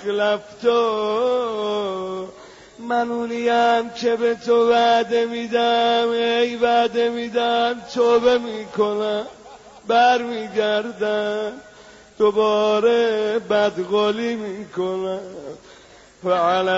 اخلفتو. من اونیم که به تو وعده میدم، ای وعده میدم توبه میکنم بر میگردم دوباره بدقولی میکنم. و علی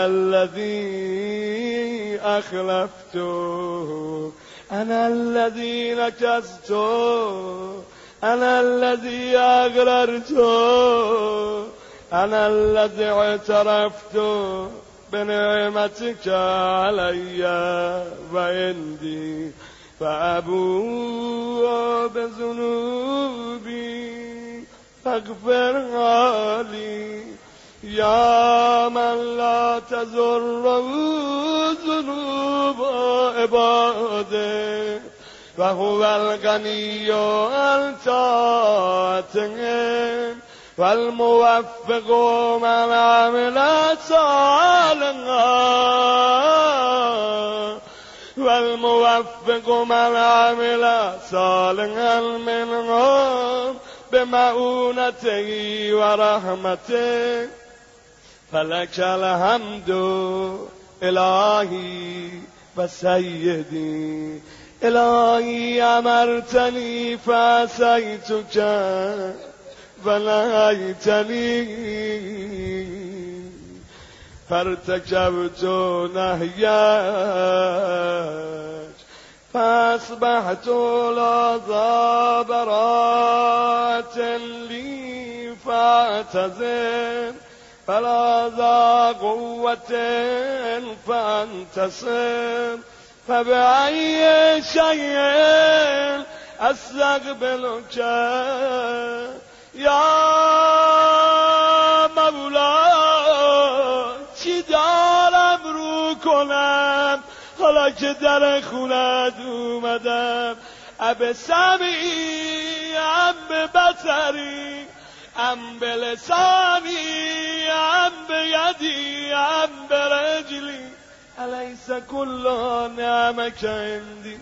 الذی اخلفتو، انا الذی نکستو، انا الذی اغررتو، انا الذی اعترفتو بنعمتك علی و عندی فابوء بذنوبی فاغفرها لی یا من لا تضره ذنوب عباده و هو الغنی عن طاعتهم والموفق من عمل صالحا، والموفق من عمل صالحا منهم بمعونته و رحمته. فلک الحمد الهی و سیدی، الهی امرتنی فعصیتک و نهیتنی فارتکبت نهیک فاصبحت لا ذا براءة لی فاعتذر فلا ذا قوة فانتصر فبأي شيء استقبلك یا مولا. چی دارم رو کنم حالا که در خونت اومدم؟ اب سمی ام به بصری ام به لسانی ام به یدی ام به رجلی الیس کل نعمک عندی.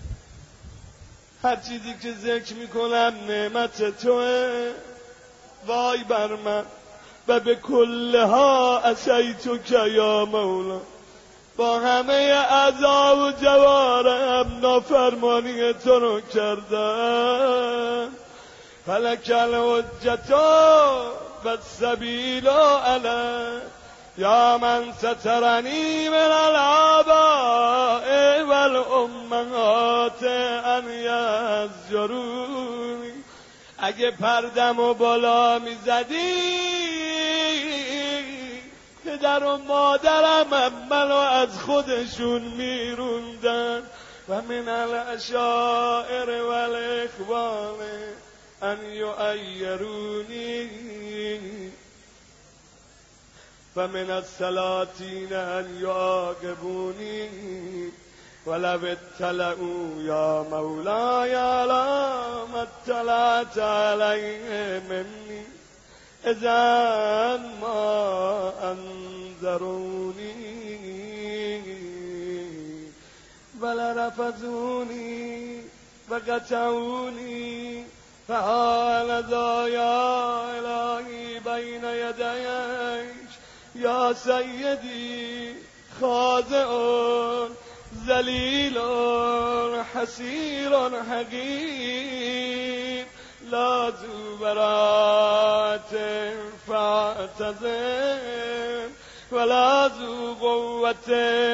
هر چیزی که ذکر میکنم نعمت توه، وای بر من و به کلها عصیتک یا مولا. با همه اعضا و جوارحم نافرمانی تو رو کردم. فلک الحجة و السبیل علی یا من سترنی من الآباء والامهات ان یزجرونی. اگه پردم و بالا میزدی پدر و مادرم منو از خودشون میروندن. و من الاشاعر والاخوان ان یعیرونی و من السلاطین ان یعاقبونی ولو اطلعوا یا مولاي على ما اطلعت علیه منی اذن ما انذرونی ولرفضونی وقطعونی فحال ذا یا الهی بین یدیک یا سیدی خاضع ذلیل حسیر حقیر لا ذو برات فاعتزم ولا ذو قوة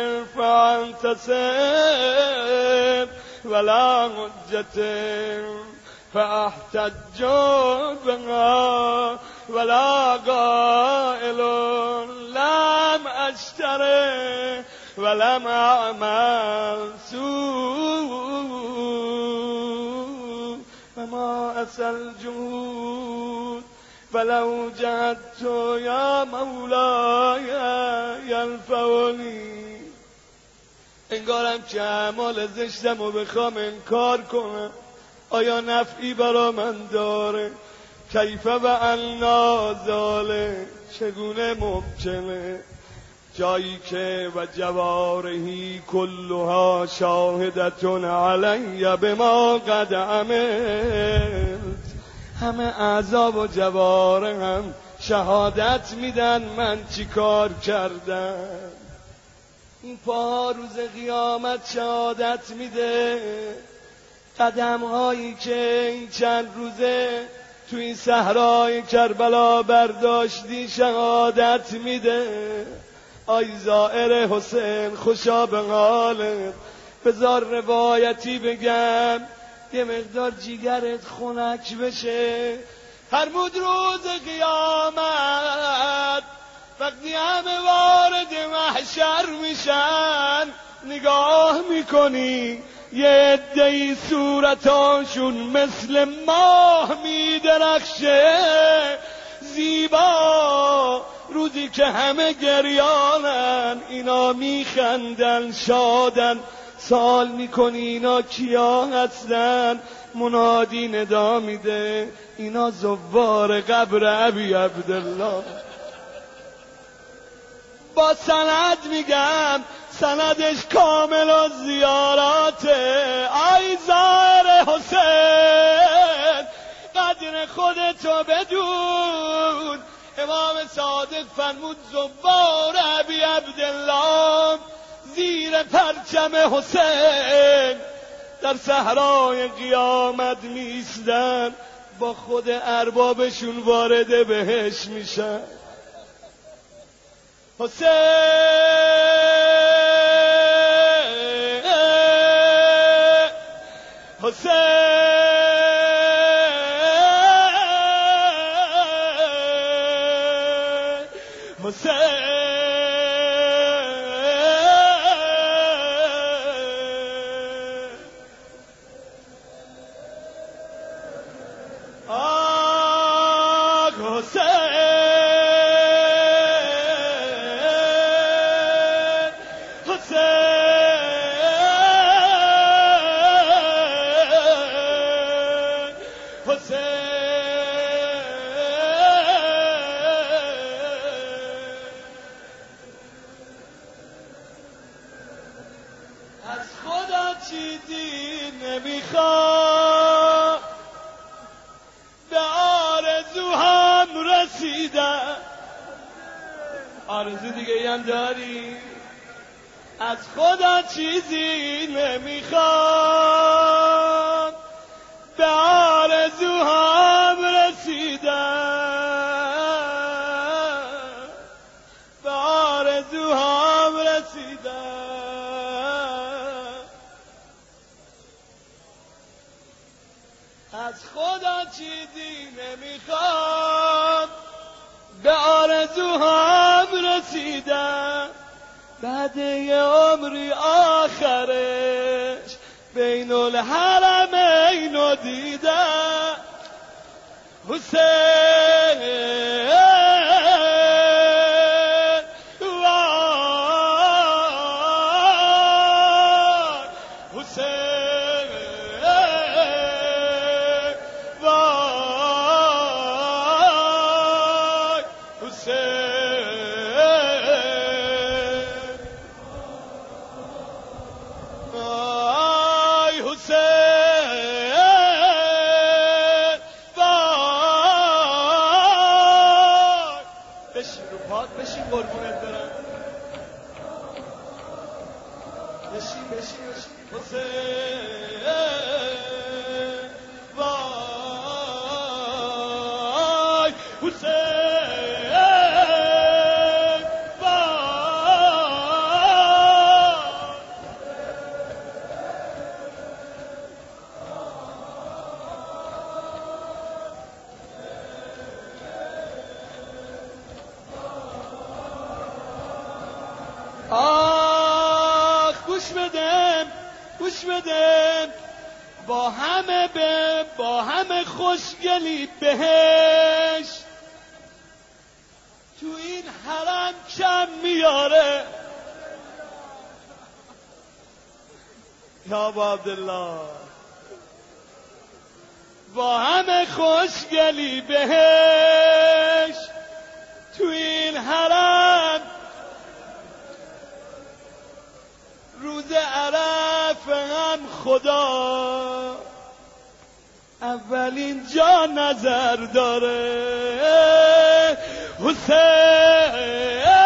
فانتصب ولا حجة فاحتج بها ولا قائل لم اشتره ولم اعمل سوء وما اسل جود فلو جهدت یا مولاي ينفعني. انگارم که اعمال زشتم رو بخوام انکار کنم آیا نفعی برا من داره؟ کیف و انا ذالک، چگونه ممکنه جایی که و جوارحی کلها شاهدتون علی بما قد عملت، همه اعضا و جوارحم شهادت میدن من چی کار کردم. این پا روز قیامت شهادت میده، قدم هایی که این چند روزه تو این صحرای کربلا برداشتی شهادت میده. آی زائر حسین خوشا به حالت، بذار روایتی بگم یه مقدار جیگرت خنک بشه. فرمود روز قیامت وقتی همه وارد محشر میشن نگاه میکنی یه عده‌ای صورتاشون مثل ماه میدرخشه زیبا. روزی که همه گریانن اینا میخندن شادن. سوال میکنی اینا کیا هستن؟ منادی ندا میده اینا زوار قبر ابی عبدالله. با سند میگم، سندش کامل و زیاراته. آی زائر حسین قدر خودتو بدون. امام صادق فرمود زوار ابی عبدالله زیر پرچم حسین در صحرای قیامت میستن، با خود اربابشون وارد بهش میشن. حسین حسین حسین آه حسین از خدا چیزی نمیخوام به آرزو هم رسیدم. آرزو دیگه هم داری؟ از خدا چیزی نمیخوام به آرزو هم رسیدم. به آرزو هم رسیدم. از خدا چیزی نمیخوام به آرزو هم رسیدم. بعد یه عمری آخرش بین الحرمین رو دیدم. حسین بشین قربونت برم، بشین بشین بشین حسین وای حسین آخ گوش بدم گوش بدم با همه به با همه خوشگلی بهش تو این حرم کم میاره یا ابا عبدالله با همه خوشگلی بهش تو این حرم روز عرفه هم خدا اولین جا نظر داره حسین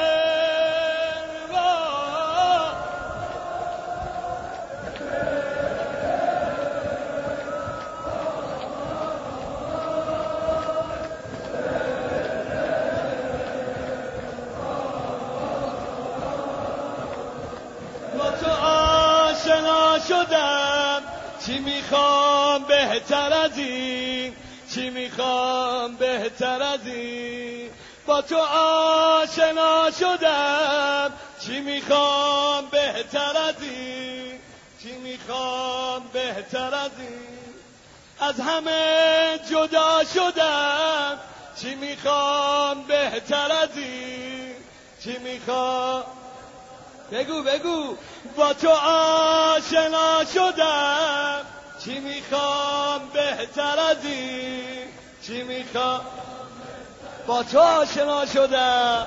شدم چی میخوام بهتر از این چی میخوام بهتر از این با تو آشنا شدم چی میخوام بهتر از این چی میخوام بهتر از این از همه جدا شدم چی میخوام بهتر از این چی میخوام بگو بگو با تو آشنا شدم چی میخوام بهتر از این چی میخوام با تو آشنا شدم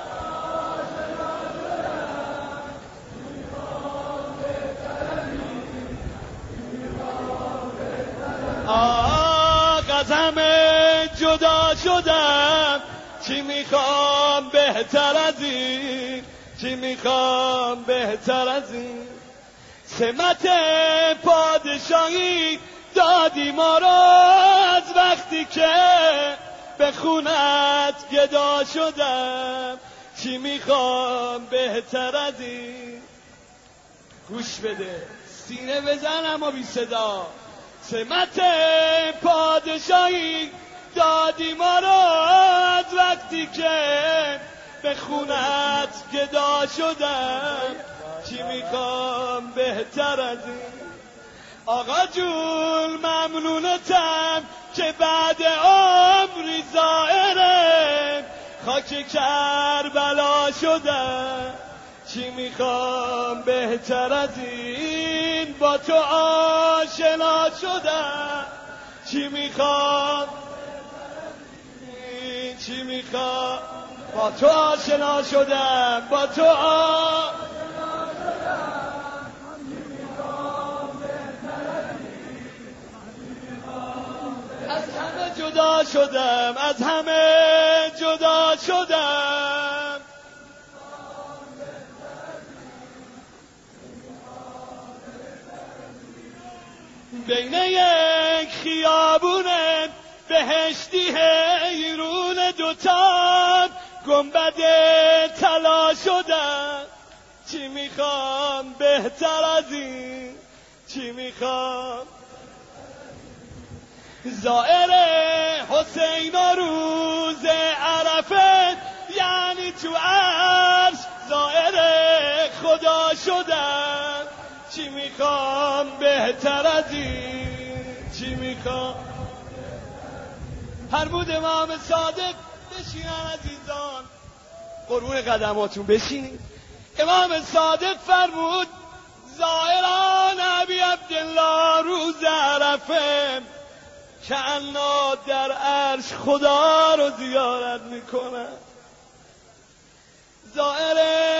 آه از همه جدا شدم چی میخوام بهتر از این چی میخوام بهتر از این سمت پادشاهی دادی ما رو از وقتی که به خونت گدا شدم چی میخوام بهتر از این گوش بده سینه بزن اما بی صدا سمت پادشاهی دادی ما رو از وقتی که به خونت گدا شدم چی میخوام بهتر از این آقا جون ممنونتم که بعد عمری زائرم خاک کربلا شدم چی میخوام بهتر از این با تو آشنا شدم چی میخوام چی میخوام با تو آشنا شدم با تو آشنا از همه جدا شدم از همه جدا شدم بین یک خیابون بهشتی حیرون دوتا گنبد طلا شدم چی میخوام بهتر از این چی میخوام زائر حسین و روز عرفه یعنی تو عرش زائر خدا شدم چی میخوام بهتر از این چی میخوام فرمود امام صادق بشینن عزیزان قربون قدماتون بشینید امام صادق فرمود زائران ابی عبدالله روز عرفه که انا در عرش خدا رو زیارت میکنن زائر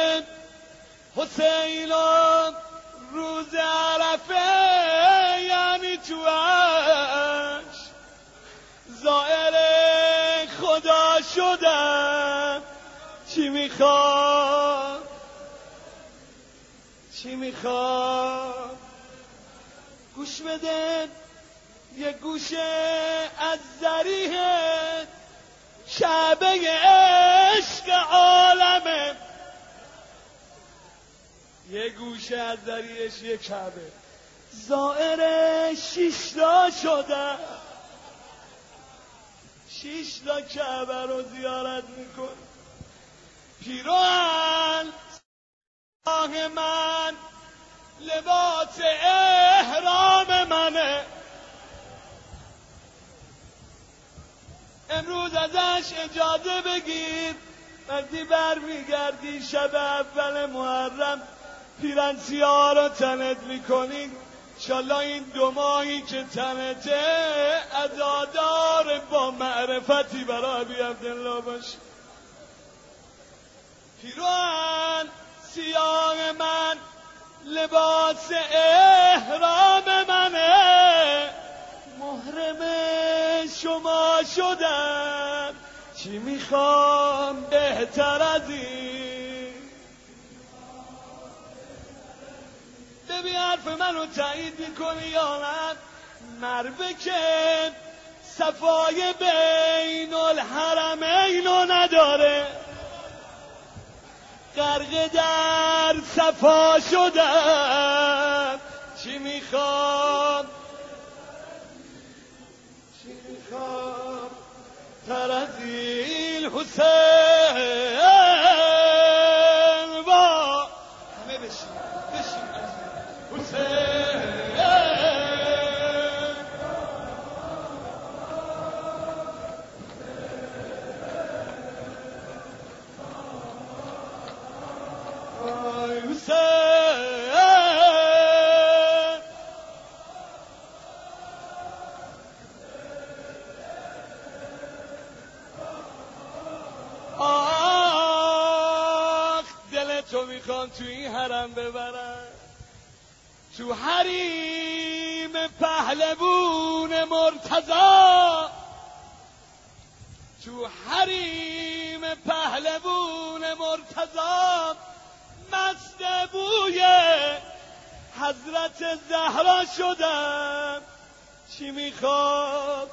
حسین روز عرفه یعنی تو عرش زائر خدا شدم چی میخواد چی میخواد گوش بده یه گوشه از ذریحه کعبه عشق عالمه، یه گوشه از ذریعش یه کعبه، زائر شیشتا شده، شیشتا کعبه رو زیارت میکن. پیروان سیاه من لباس احرام منه، امروز ازش اجازه بگیر وقتی بر میگردی شب اول محرم پیرن سیاه رو تنت میکنی، انشالله این دو ماهی که تنته عزادار با معرفتی برای ابی عبدالله باشه. پیروان سیاه من لباس احرام منه، محرم شما شدم، چی میخوام بهتر از این؟ ببین حرف منو تایید میکنی یا نه؟ مربه که صفای بین الحرمین رو نداره، غرق در صفا شدم، چی میخوام چی میخوام تر از این؟ حسین با همه بشین بشین حسین آی حسین آخ دل تو میخوام تو این حرم ببرم، تو حریم پهلوون مرتضی، تو حریم پهلوون مرتضی مست بوی حضرت زهرا شدم، چی میخواد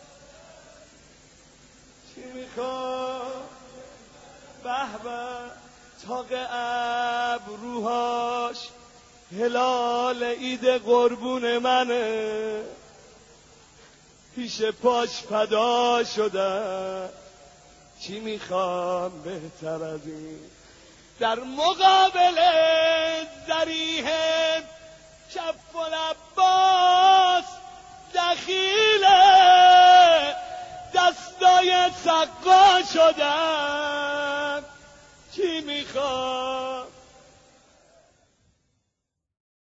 چی میخواد به به تاق ابروهاش هلال عید قربون منه، پیش پاش فدا شدم، چی میخوام بهتر از این؟ در مقابل ذریحه کف العباس دخیله، دستای سقا شدم، چی میخوام